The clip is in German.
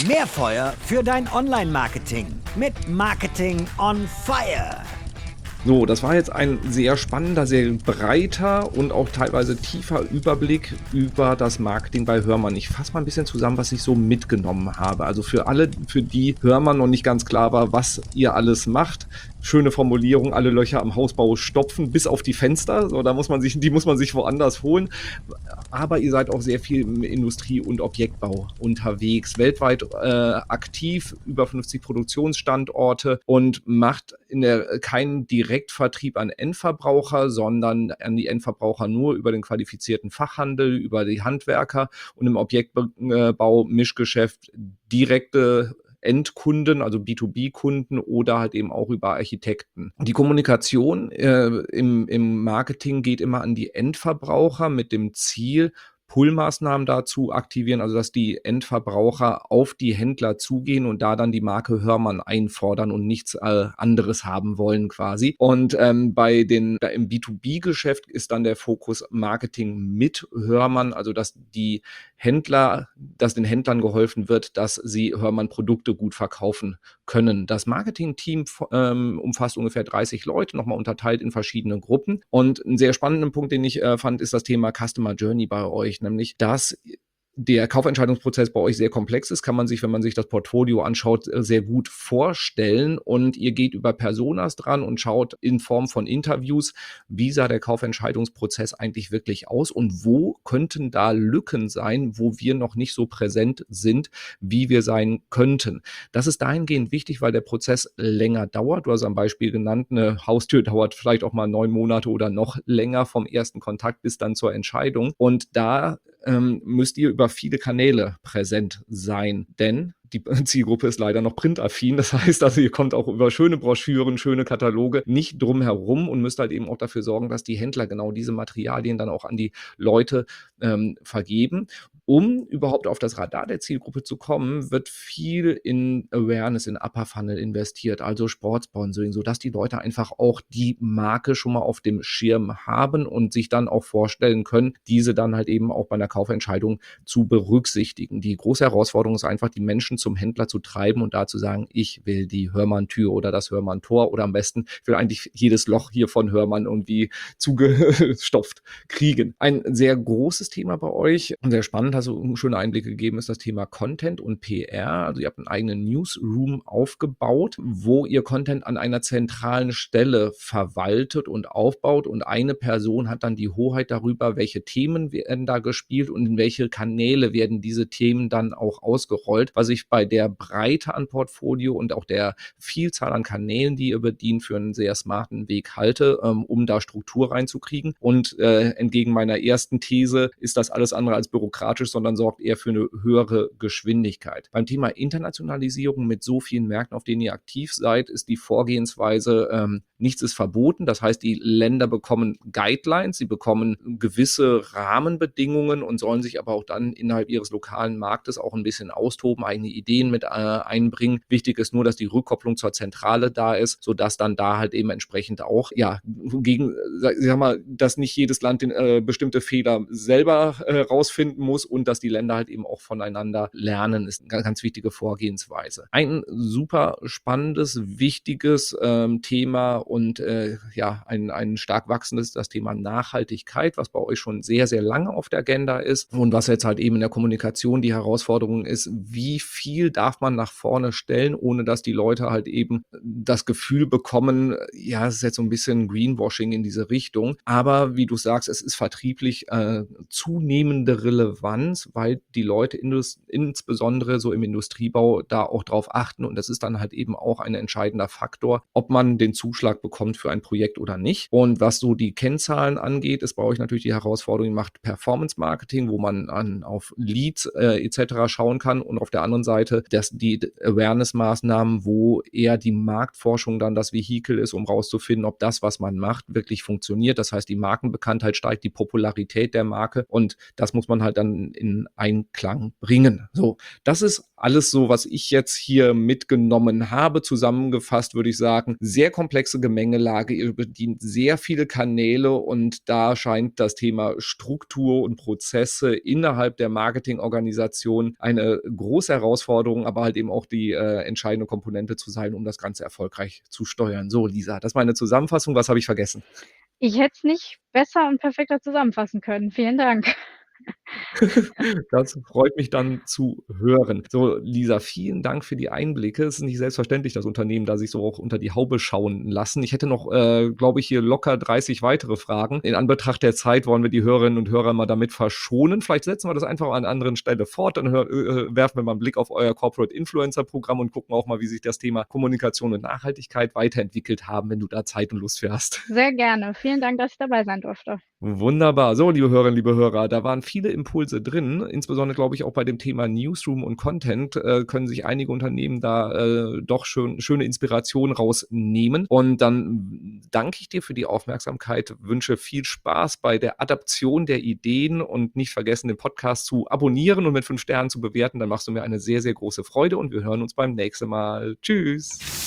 Mehr Feuer für dein Online-Marketing mit Marketing on Fire. So, das war jetzt ein sehr spannender, sehr breiter und auch teilweise tiefer Überblick über das Marketing bei Hörmann. Ich fasse mal ein bisschen zusammen, was ich so mitgenommen habe. Also für alle, für die Hörmann noch nicht ganz klar war, was ihr alles macht. Schöne Formulierung, alle Löcher am Hausbau stopfen, bis auf die Fenster. So, die muss man sich woanders holen. Aber ihr seid auch sehr viel im Industrie- und Objektbau unterwegs, weltweit aktiv, über 50 Produktionsstandorte und macht keinen Direktvertrieb an Endverbraucher, sondern an die Endverbraucher nur über den qualifizierten Fachhandel, über die Handwerker und im Objektbau, Mischgeschäft direkte Endkunden, also B2B-Kunden oder halt eben auch über Architekten. Die Kommunikation im Marketing geht immer an die Endverbraucher mit dem Ziel, Pull-Maßnahmen dazu aktivieren, also dass die Endverbraucher auf die Händler zugehen und da dann die Marke Hörmann einfordern und nichts anderes haben wollen quasi. Und im B2B-Geschäft ist dann der Fokus Marketing mit Hörmann, also dass den Händlern geholfen wird, dass sie Hörmann-Produkte gut verkaufen können. Das Marketing-Team umfasst ungefähr 30 Leute, nochmal unterteilt in verschiedene Gruppen. Und einen sehr spannenden Punkt, den ich fand, ist das Thema Customer Journey bei euch, nämlich dass der Kaufentscheidungsprozess bei euch sehr komplex ist, kann man sich, wenn man sich das Portfolio anschaut, sehr gut vorstellen. Und ihr geht über Personas dran und schaut in Form von Interviews, wie sah der Kaufentscheidungsprozess eigentlich wirklich aus und wo könnten da Lücken sein, wo wir noch nicht so präsent sind, wie wir sein könnten. Das ist dahingehend wichtig, weil der Prozess länger dauert. Du hast am Beispiel genannt, eine Haustür dauert vielleicht auch mal 9 Monate oder noch länger vom ersten Kontakt bis dann zur Entscheidung. Und da müsst ihr über viele Kanäle präsent sein, denn die Zielgruppe ist leider noch printaffin. Das heißt also, ihr kommt auch über schöne Broschüren, schöne Kataloge nicht drum herum und müsst halt eben auch dafür sorgen, dass die Händler genau diese Materialien dann auch an die Leute vergeben. Um überhaupt auf das Radar der Zielgruppe zu kommen, wird viel in Awareness, in Upper Funnel investiert, also Sportsponsoring, sodass die Leute einfach auch die Marke schon mal auf dem Schirm haben und sich dann auch vorstellen können, diese dann halt eben auch bei einer Kaufentscheidung zu berücksichtigen. Die große Herausforderung ist einfach, die Menschen zum Händler zu treiben und da zu sagen, ich will die Hörmann-Tür oder das Hörmann-Tor oder am besten, ich will eigentlich jedes Loch hier von Hörmann irgendwie zugestopft kriegen. Ein sehr großes Thema bei euch und sehr spannend, hast du schöne Einblicke gegeben, ist das Thema Content und PR. Also ihr habt einen eigenen Newsroom aufgebaut, wo ihr Content an einer zentralen Stelle verwaltet und aufbaut und eine Person hat dann die Hoheit darüber, welche Themen werden da gespielt und in welche Kanäle werden diese Themen dann auch ausgerollt, was ich bei der Breite an Portfolio und auch der Vielzahl an Kanälen, die ihr bedient, für einen sehr smarten Weg halte, um da Struktur reinzukriegen. Und entgegen meiner ersten These ist das alles andere als bürokratisch, sondern sorgt eher für eine höhere Geschwindigkeit. Beim Thema Internationalisierung mit so vielen Märkten, auf denen ihr aktiv seid, ist die Vorgehensweise, nichts ist verboten. Das heißt, die Länder bekommen Guidelines, sie bekommen gewisse Rahmenbedingungen und sollen sich aber auch dann innerhalb ihres lokalen Marktes auch ein bisschen austoben, eigene Ideen mit einbringen. Wichtig ist nur, dass die Rückkopplung zur Zentrale da ist, sodass dann da halt eben entsprechend auch, dass nicht jedes Land bestimmte Fehler selber rausfinden muss und dass die Länder halt eben auch voneinander lernen, ist eine ganz, ganz wichtige Vorgehensweise. Ein super spannendes, wichtiges Thema und ein stark wachsendes, das Thema Nachhaltigkeit, was bei euch schon sehr, sehr lange auf der Agenda ist und was jetzt halt eben in der Kommunikation die Herausforderung ist, wie viel darf man nach vorne stellen, ohne dass die Leute halt eben das Gefühl bekommen, ja, es ist jetzt so ein bisschen Greenwashing in diese Richtung, aber wie du sagst, es ist vertrieblich zunehmende Relevanz, weil die Leute insbesondere so im Industriebau da auch drauf achten und das ist dann halt eben auch ein entscheidender Faktor, ob man den Zuschlag bekommt für ein Projekt oder nicht. Und was so die Kennzahlen angeht, ist bei euch natürlich die Herausforderung, ihr macht Performance Marketing, wo man auf Leads etc. schauen kann und auf der anderen Seite die Awareness-Maßnahmen, wo eher die Marktforschung dann das Vehikel ist, um rauszufinden, ob das, was man macht, wirklich funktioniert. Das heißt, die Markenbekanntheit steigt, die Popularität der Marke und das muss man halt dann in Einklang bringen. So, das ist alles so, was ich jetzt hier mitgenommen habe. Zusammengefasst würde ich sagen, sehr komplexe Gemengelage. Ihr bedient sehr viele Kanäle und da scheint das Thema Struktur und Prozesse innerhalb der Marketingorganisation eine große Herausforderung, aber halt eben auch die entscheidende Komponente zu sein, um das Ganze erfolgreich zu steuern. So, Lisa, das ist meine Zusammenfassung. Was habe ich vergessen? Ich hätte es nicht besser und perfekter zusammenfassen können. Vielen Dank. Das freut mich dann zu hören. So, Lisa, vielen Dank für die Einblicke. Es ist nicht selbstverständlich, dass Unternehmen da sich so auch unter die Haube schauen lassen. Ich hätte noch, glaube ich, hier locker 30 weitere Fragen. In Anbetracht der Zeit wollen wir die Hörerinnen und Hörer mal damit verschonen. Vielleicht setzen wir das einfach an einer anderen Stelle fort. Dann werfen wir mal einen Blick auf euer Corporate Influencer Programm und gucken auch mal, wie sich das Thema Kommunikation und Nachhaltigkeit weiterentwickelt haben, wenn du da Zeit und Lust für hast. Sehr gerne. Vielen Dank, dass ich dabei sein durfte. Wunderbar. So, liebe Hörerinnen, liebe Hörer, da waren viele Impulse drin. Insbesondere, glaube ich, auch bei dem Thema Newsroom und Content können sich einige Unternehmen da doch schöne Inspirationen rausnehmen. Und dann danke ich dir für die Aufmerksamkeit, wünsche viel Spaß bei der Adaption der Ideen und nicht vergessen, den Podcast zu abonnieren und mit 5 Sternen zu bewerten. Dann machst du mir eine sehr, sehr große Freude und wir hören uns beim nächsten Mal. Tschüss.